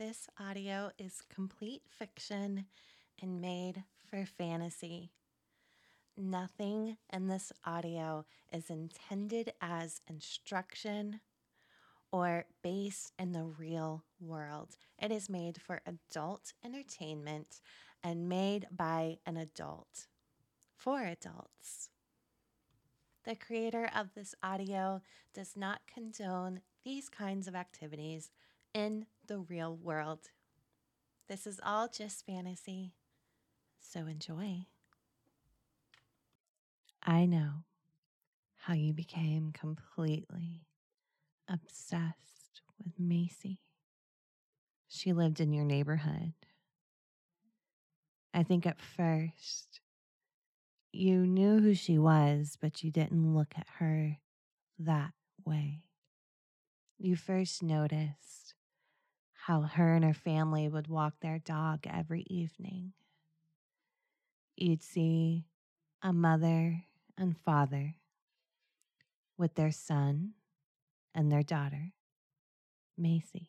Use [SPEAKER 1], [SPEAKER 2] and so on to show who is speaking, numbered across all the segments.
[SPEAKER 1] This audio is complete fiction and made for fantasy. Nothing in this audio is intended as instruction or based in the real world. It is made for adult entertainment and made by an adult for adults. The creator of this audio does not condone these kinds of activities in the real world. This is all just fantasy, so enjoy. I know how you became completely obsessed with Macy. She lived in your neighborhood. I think at first you knew who she was, but you didn't look at her that way. You first noticed how her and her family would walk their dog every evening. You'd see a mother and father with their son and their daughter, Macy.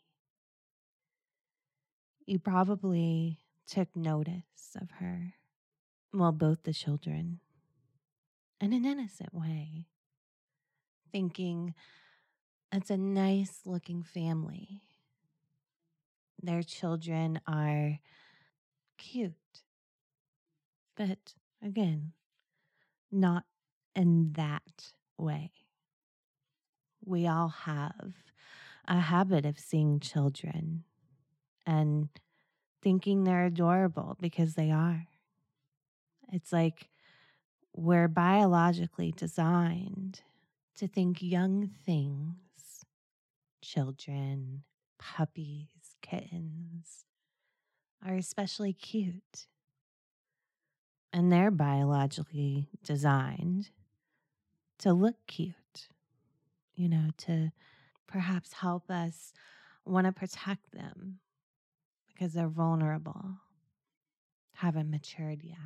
[SPEAKER 1] You probably took notice of her, well, both the children, in an innocent way, thinking it's a nice looking family. Their children are cute, but again, not in that way. We all have a habit of seeing children and thinking they're adorable because they are. It's like we're biologically designed to think young things, children, puppies, kittens, are especially cute. And they're biologically designed to look cute, to perhaps help us want to protect them because they're vulnerable, haven't matured yet.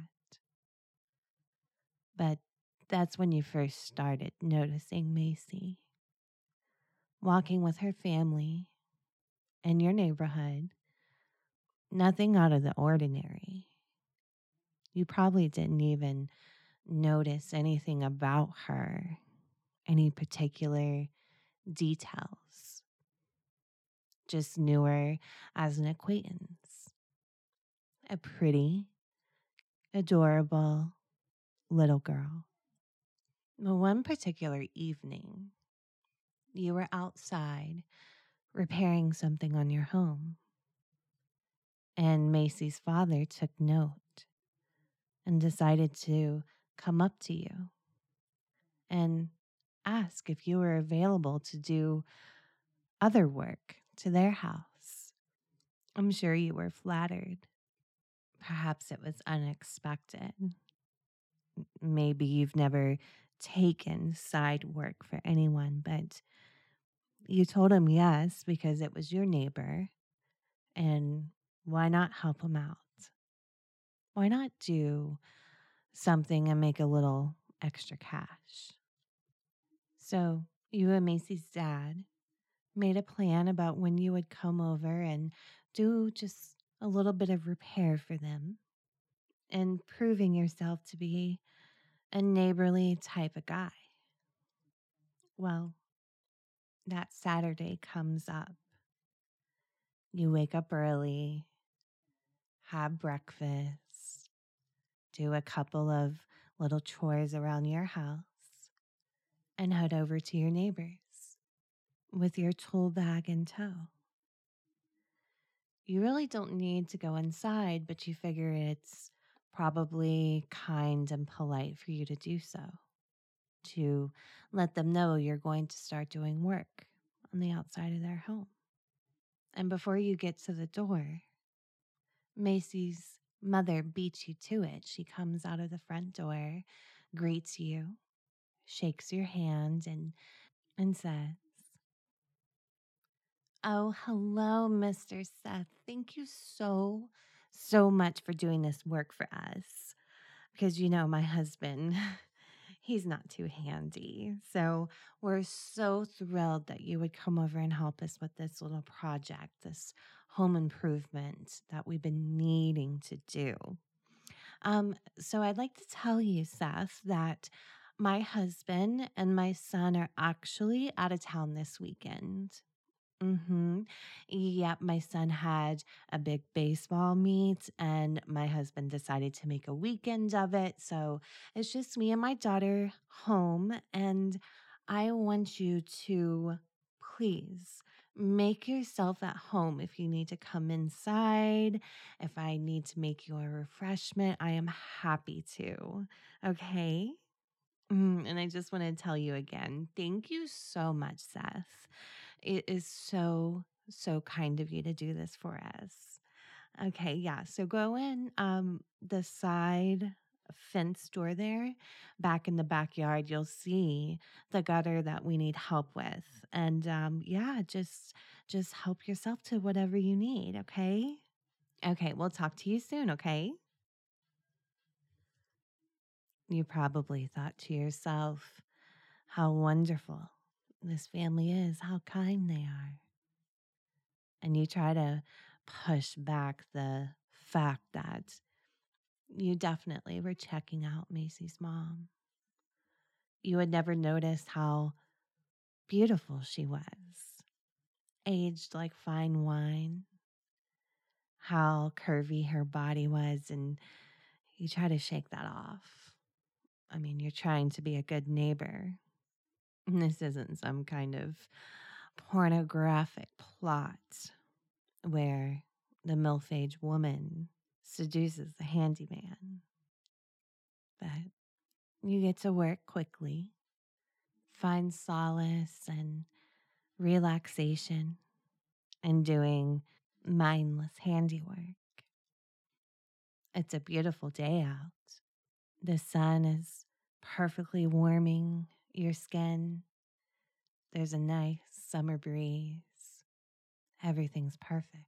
[SPEAKER 1] But that's when you first started noticing Macy walking with her family in your neighborhood. Nothing out of the ordinary. You probably didn't even notice anything about her, any particular details. Just knew her as an acquaintance. A pretty, adorable little girl. But one particular evening, you were outside repairing something on your home, and Macy's father took note and decided to come up to you and ask if you were available to do other work to their house. I'm sure you were flattered. Perhaps it was unexpected. Maybe you've never taken side work for anyone, but you told him yes because it was your neighbor, and why not help him out? Why not do something and make a little extra cash? So you and Macy's dad made a plan about when you would come over and do just a little bit of repair for them and proving yourself to be a neighborly type of guy. Well, that Saturday comes up. You wake up early, have breakfast, do a couple of little chores around your house, and head over to your neighbor's with your tool bag in tow. You really don't need to go inside, but you figure it's probably kind and polite for you to do so, to let them know you're going to start doing work on the outside of their home. And before you get to the door, Macy's mother beats you to it. She comes out of the front door, greets you, shakes your hand, and says, "Oh, hello, Mr. Seth. Thank you so much for doing this work for us. Because, my husband, he's not too handy. So we're so thrilled that you would come over and help us with this little project, this home improvement that we've been needing to do. So I'd like to tell you, Seth, that my husband and my son are actually out of town this weekend. Mm-hmm. Yep, my son had a big baseball meet, and my husband decided to make a weekend of it. So it's just me and my daughter home, and I want you to please make yourself at home. If you need to come inside, if I need to make you a refreshment, I am happy to. Okay. And I just want to tell you again, thank you so much, Seth. It is so, so kind of you to do this for us. Okay, yeah. So go in the side fence door there, back in the backyard, you'll see the gutter that we need help with. And yeah, just help yourself to whatever you need, okay? Okay, we'll talk to you soon, okay? You probably thought to yourself, how wonderful this family is, how kind they are. And you try to push back the fact that you definitely were checking out Macy's mom. You had never noticed how beautiful she was, aged like fine wine, how curvy her body was, and you try to shake that off. I mean, you're trying to be a good neighbor. This isn't some kind of pornographic plot where the MILF age woman seduces the handyman. But you get to work quickly, find solace and relaxation in doing mindless handiwork. It's a beautiful day out. The sun is perfectly warming your skin. There's a nice summer breeze. Everything's perfect.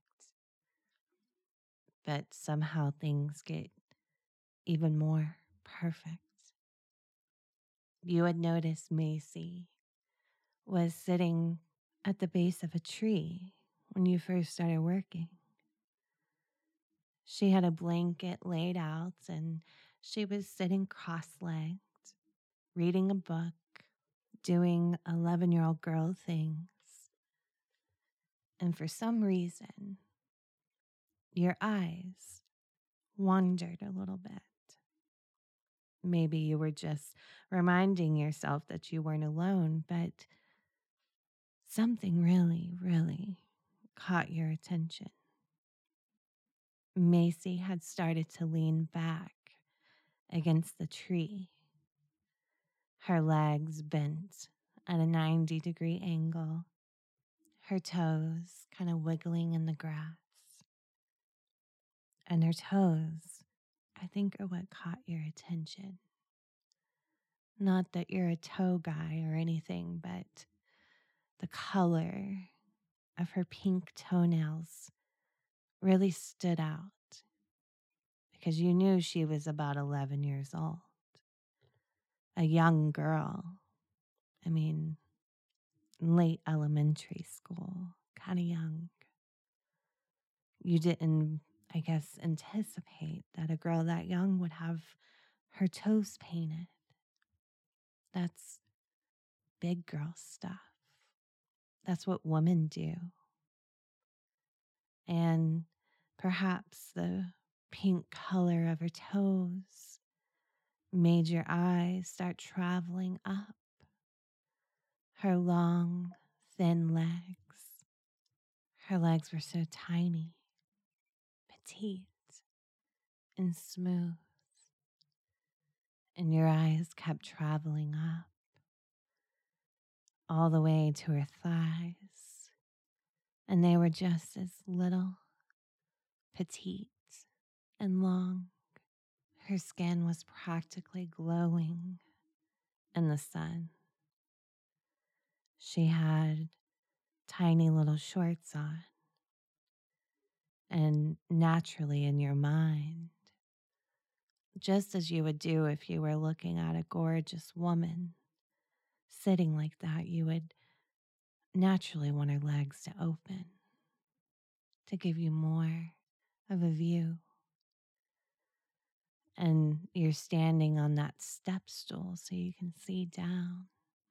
[SPEAKER 1] But somehow things get even more perfect. You would notice Macy was sitting at the base of a tree when you first started working. She had a blanket laid out and she was sitting cross legged, reading a book, doing 11-year-old girl things. And for some reason, your eyes wandered a little bit. Maybe you were just reminding yourself that you weren't alone, but something really, really caught your attention. Macy had started to lean back against the tree, her legs bent at a 90-degree angle, her toes kind of wiggling in the grass. And her toes, I think, are what caught your attention. Not that you're a toe guy or anything, but the color of her pink toenails really stood out because you knew she was about 11 years old. A young girl. I mean, late elementary school, kind of young. You didn't, I guess, anticipate that a girl that young would have her toes painted. That's big girl stuff. That's what women do. And perhaps the pink color of her toes made your eyes start traveling up her long, thin legs. Her legs were so tiny, petite, and smooth. And your eyes kept traveling up all the way to her thighs. And they were just as little, petite, and long. Her skin was practically glowing in the sun. She had tiny little shorts on. And naturally, in your mind, just as you would do if you were looking at a gorgeous woman sitting like that. You would naturally want her legs to open to give you more of a view. And you're standing on that step stool so you can see down,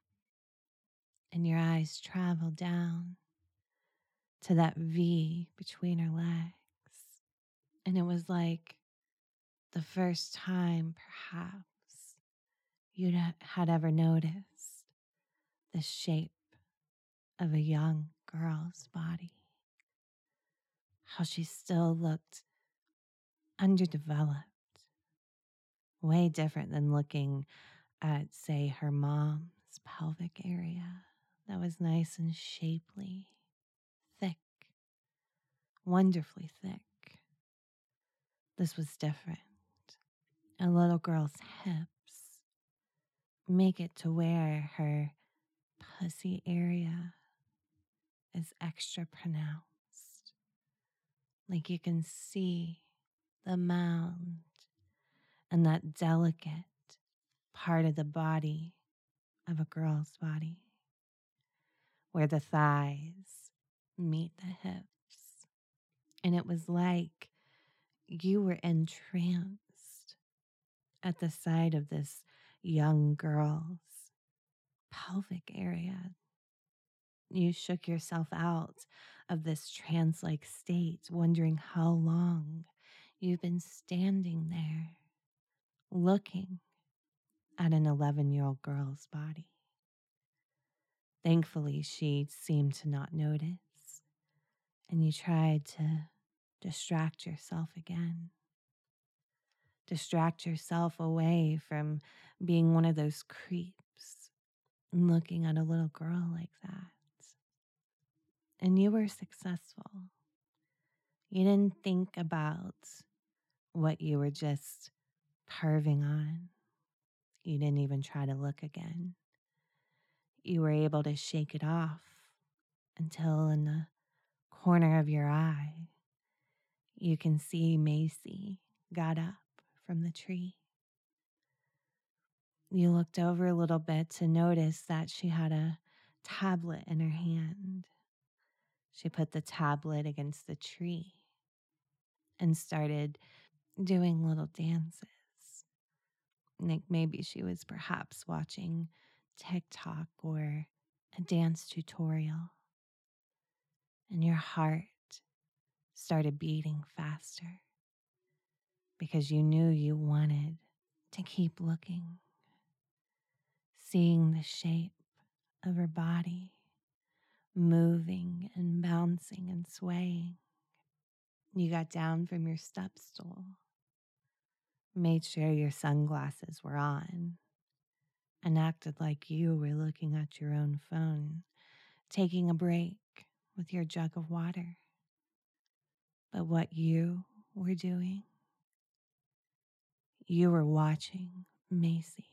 [SPEAKER 1] and your eyes travel down to that V between her legs. And it was like the first time, perhaps, had ever noticed the shape of a young girl's body. How she still looked underdeveloped, way different than looking at, say, her mom's pelvic area that was nice and shapely, thick, wonderfully thick. This was different. A little girl's hips make it to where her pussy area is extra pronounced. Like you can see the mound and that delicate part of the body of a girl's body where the thighs meet the hips. And it was like you were entranced at the sight of this young girl's pelvic area. You shook yourself out of this trance-like state, wondering how long you've been standing there looking at an 11-year-old girl's body. Thankfully, she seemed to not notice, and you tried to distract yourself again. Distract yourself away from being one of those creeps looking at a little girl like that. And you were successful. You didn't think about what you were just perving on. You didn't even try to look again. You were able to shake it off until in the corner of your eye, you can see Macy got up from the tree. You looked over a little bit to notice that she had a tablet in her hand. She put the tablet against the tree and started doing little dances. Like maybe she was perhaps watching TikTok or a dance tutorial. And your heart started beating faster because you knew you wanted to keep looking, seeing the shape of her body moving and bouncing and swaying. You got down from your step stool, made sure your sunglasses were on, and acted like you were looking at your own phone, taking a break with your jug of water. But what you were doing, you were watching Macy,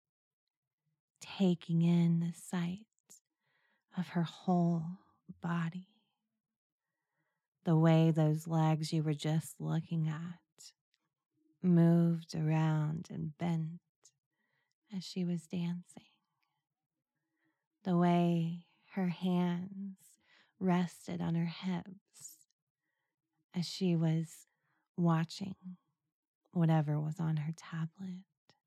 [SPEAKER 1] taking in the sight of her whole body, the way those legs you were just looking at moved around and bent as she was dancing, the way her hands rested on her hips as she was watching whatever was on her tablet.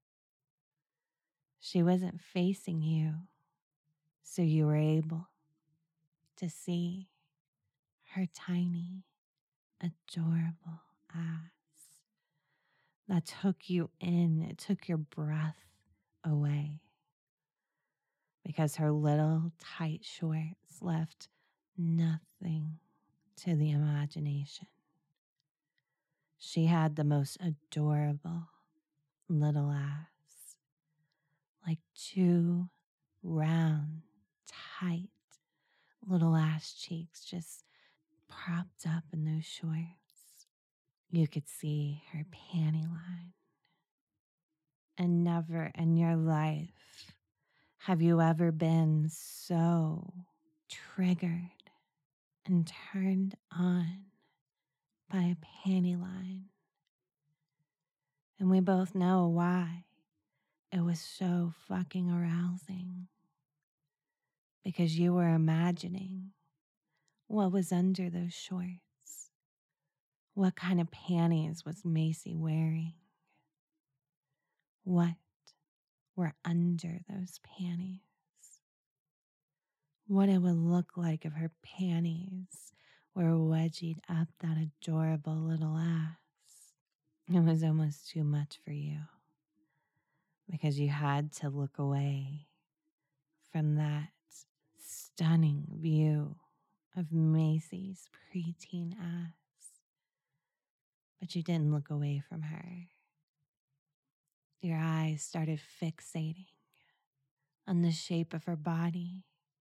[SPEAKER 1] She wasn't facing you, so you were able to see her tiny, adorable ass that took you in. It took your breath away because her little tight shorts left nothing to the imagination. She had the most adorable little ass, like two round, tight little ass cheeks just propped up in those shorts. You could see her panty line. And never in your life have you ever been so triggered and turned on by a panty line And we both know why. It was so fucking arousing because you were imagining what was under those shorts. What kind of panties was Macy wearing? What were under those panties? What it would look like if her panties were wedgied up that adorable little ass. It was almost too much for you because you had to look away from that stunning view of Macy's preteen ass. But you didn't look away from her. Your eyes started fixating on the shape of her body,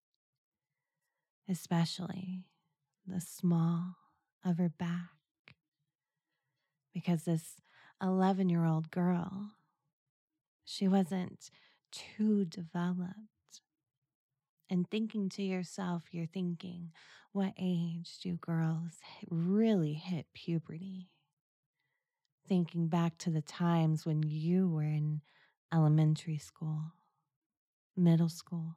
[SPEAKER 1] especially the small of her back, because this 11-year-old girl, she wasn't too developed. And thinking to yourself, you're thinking, what age do girls really hit puberty? Thinking back to the times when you were in elementary school, middle school,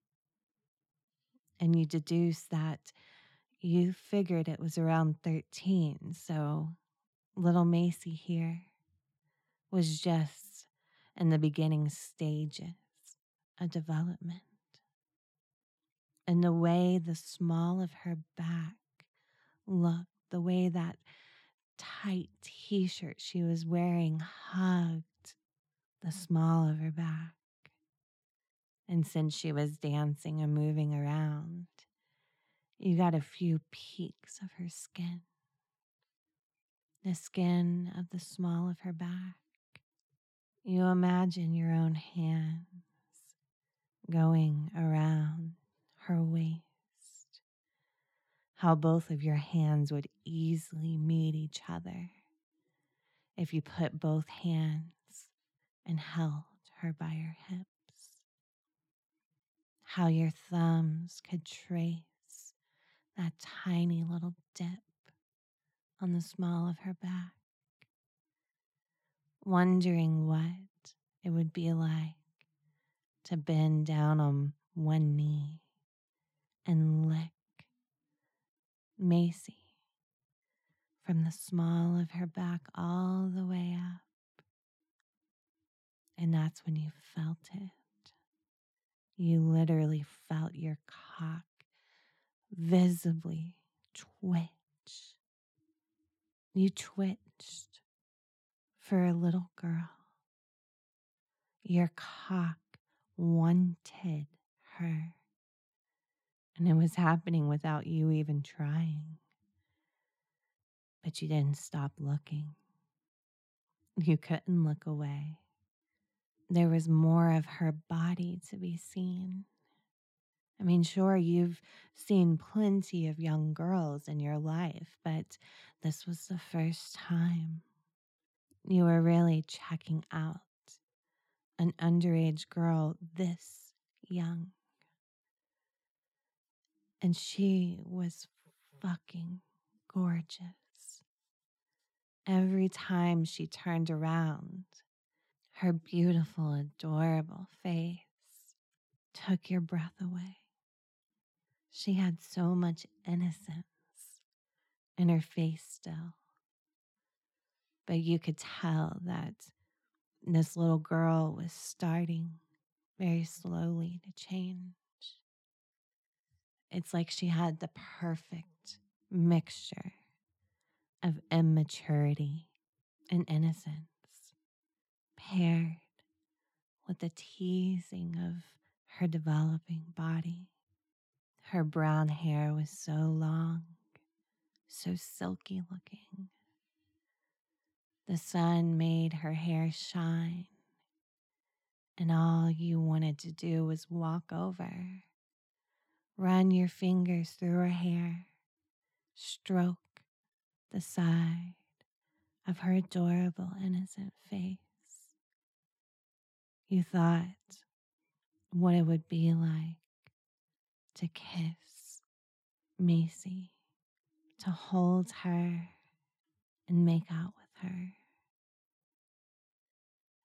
[SPEAKER 1] and you deduce that you figured it was around 13. So little Macy here was just in the beginning stages of development. And the way the small of her back looked, the way that tight t-shirt she was wearing hugged the small of her back. And since she was dancing and moving around, you got a few peeks of her skin. The skin of the small of her back. You imagine your own hands going around her waist. How both of your hands would easily meet each other if you put both hands and held her by her hips. How your thumbs could trace that tiny little dip on the small of her back. Wondering what it would be like to bend down on one knee and lick Macy from the small of her back all the way up. And that's when you felt it. You literally felt your cock visibly twitch. You twitched for a little girl. Your cock wanted her. And it was happening without you even trying. But you didn't stop looking. You couldn't look away. There was more of her body to be seen. I mean, sure, you've seen plenty of young girls in your life, but this was the first time you were really checking out an underage girl this young. And she was fucking gorgeous. Every time she turned around, her beautiful, adorable face took your breath away. She had so much innocence in her face still. But you could tell that this little girl was starting very slowly to change. It's like she had the perfect mixture of immaturity and innocence paired with the teasing of her developing body. Her brown hair was so long, so silky looking. The sun made her hair shine, and all you wanted to do was walk over, run your fingers through her hair, stroke the side of her adorable, innocent face. You thought what it would be like to kiss Macy, to hold her and make out with her.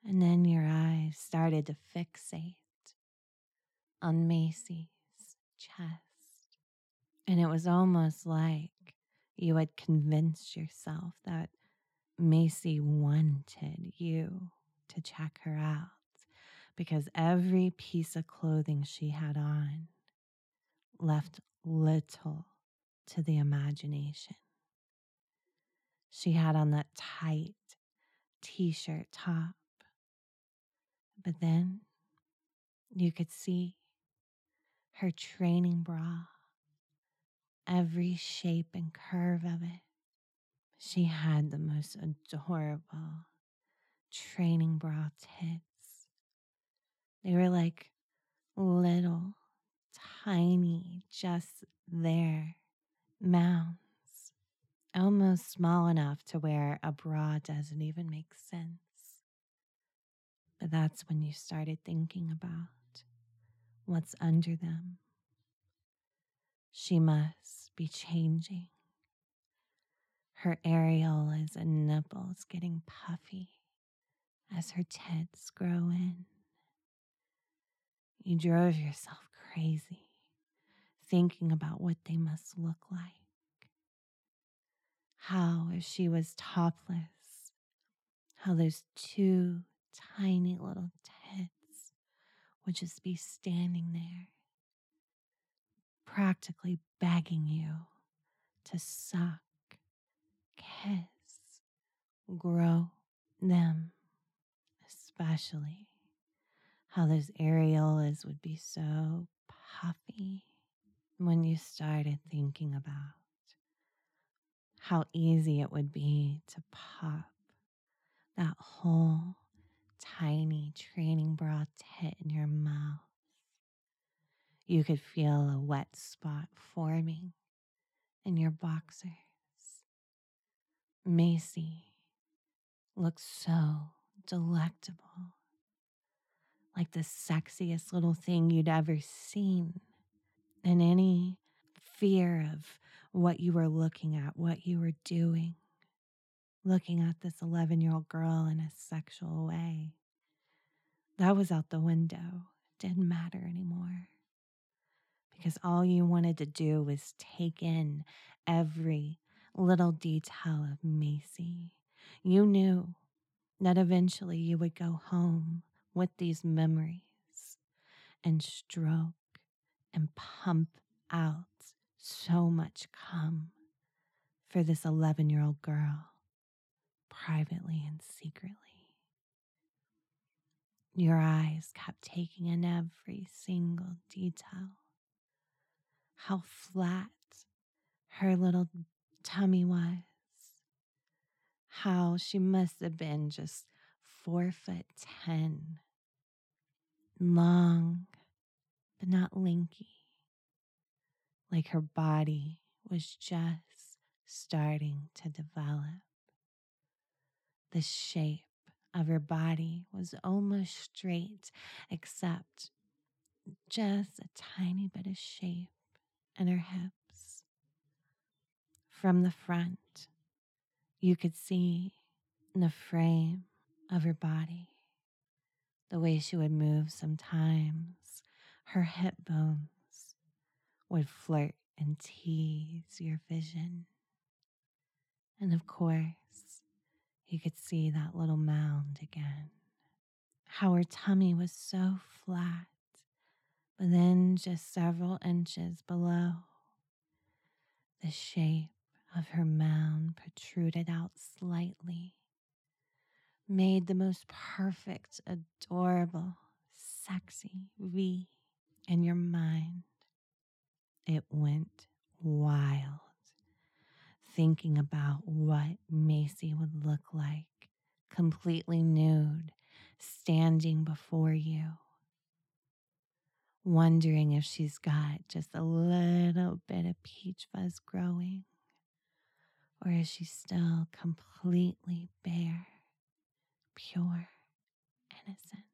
[SPEAKER 1] And then your eyes started to fixate on Macy's chest. And it was almost like you had convinced yourself that Macy wanted you to check her out because every piece of clothing she had on left little to the imagination. She had on that tight t-shirt top, but then you could see her training bra, every shape and curve of it. She had the most adorable training bra tits. They were like little, tiny, just there mounds, almost small enough to where a bra doesn't even make sense. But that's when you started thinking about what's under them. She must be changing. Her areolas and nipples getting puffy as her tits grow in. You drove yourself crazy thinking about what they must look like. How, if she was topless, how those two tiny little tits would just be standing there, practically begging you to suck, kiss, grow them, especially how those areolas would be so puffy when you started thinking about how easy it would be to pop that whole tiny training bra tit in your mouth. You could feel a wet spot forming in your boxers. Macy looked so delectable, like the sexiest little thing you'd ever seen. And any fear of what you were looking at, what you were doing, looking at this 11-year-old girl in a sexual way, that was out the window. It didn't matter anymore. Because all you wanted to do was take in every little detail of Macy. You knew that eventually you would go home with these memories and stroke and pump out so much cum for this 11-year-old girl, privately and secretly. Your eyes kept taking in every single detail. How flat her little tummy was. How she must have been just 4'10", long but not lanky. Like her body was just starting to develop. The shape of her body was almost straight, except just a tiny bit of shape in her hips. From the front, you could see the frame of her body, the way she would move sometimes. Her hip bones would flirt and tease your vision. And of course, you could see that little mound again. How her tummy was so flat, but then just several inches below, the shape of her mound protruded out slightly, made the most perfect, adorable, sexy V. In your mind, it went wild, thinking about what Macy would look like, completely nude, standing before you, wondering if she's got just a little bit of peach fuzz growing, or is she still completely bare, pure, innocent?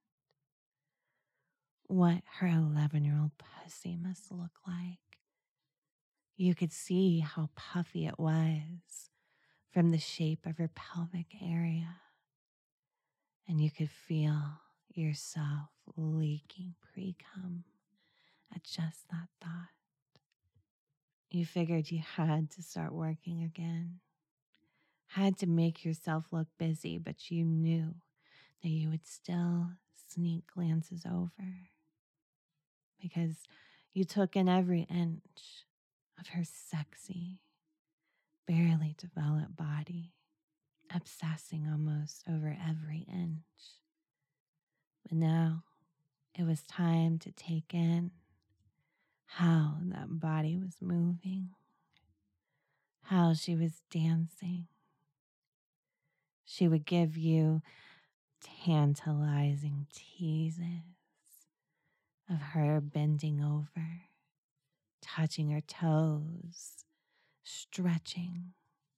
[SPEAKER 1] What her 11-year-old pussy must look like. You could see how puffy it was from the shape of her pelvic area. and you could feel yourself leaking pre-cum at just that thought. You figured you had to start working again, had to make yourself look busy, but you knew that you would still sneak glances over because you took in every inch of her sexy, barely developed body, obsessing almost over every inch. But now it was time to take in how that body was moving, how she was dancing. She would give you tantalizing teases of her bending over, touching her toes, stretching.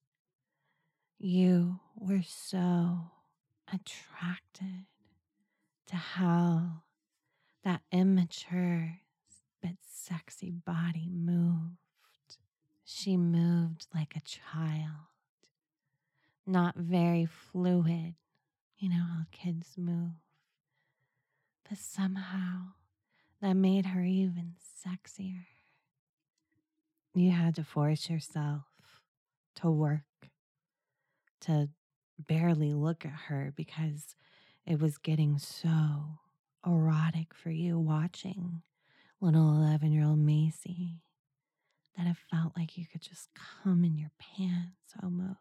[SPEAKER 1] You were so attracted to how that immature but sexy body moved. She moved like a child, not very fluid, you know how kids move, but somehow that made her even sexier. You had to force yourself to work, to barely look at her because it was getting so erotic for you watching little 11-year-old Macy that it felt like you could just come in your pants almost.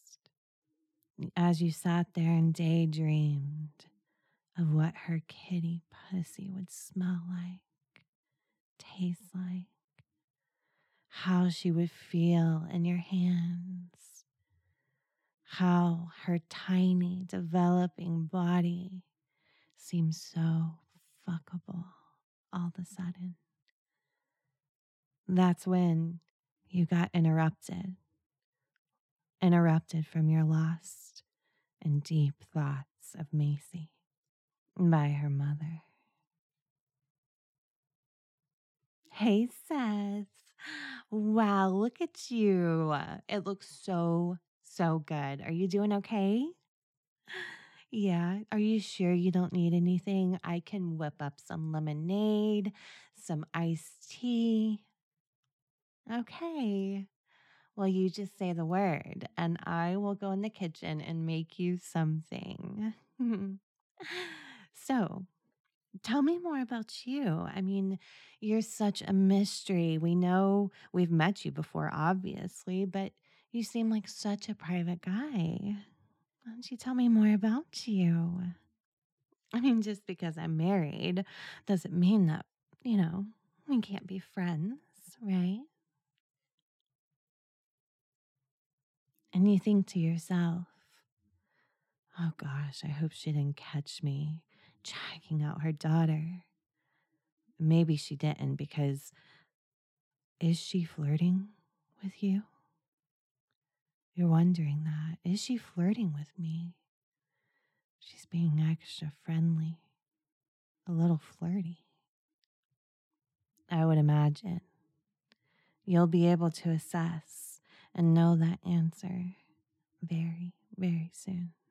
[SPEAKER 1] As you sat there and daydreamed of what her kitty pussy would smell like, taste like, how she would feel in your hands, how her tiny developing body seemed so fuckable all of a sudden. That's when you got interrupted from your lost and deep thoughts of Macy by her mother. Hey, Seth. Wow, look at you. It looks so, so good. Are you doing okay? Yeah. Are you sure you don't need anything? I can whip up some lemonade, some iced tea. Okay. Well, you just say the word, and I will go in the kitchen and make you something. So, tell me more about you. I mean, you're such a mystery. We know we've met you before, obviously, but you seem like such a private guy. Why don't you tell me more about you? I mean, just because I'm married doesn't mean that, we can't be friends, right? And you think to yourself, oh gosh, I hope she didn't catch me checking out her daughter. Maybe she didn't, because is she flirting with you? You're wondering that. Is she flirting with me? She's being extra friendly, a little flirty. I would imagine you'll be able to assess and know that answer very, very soon.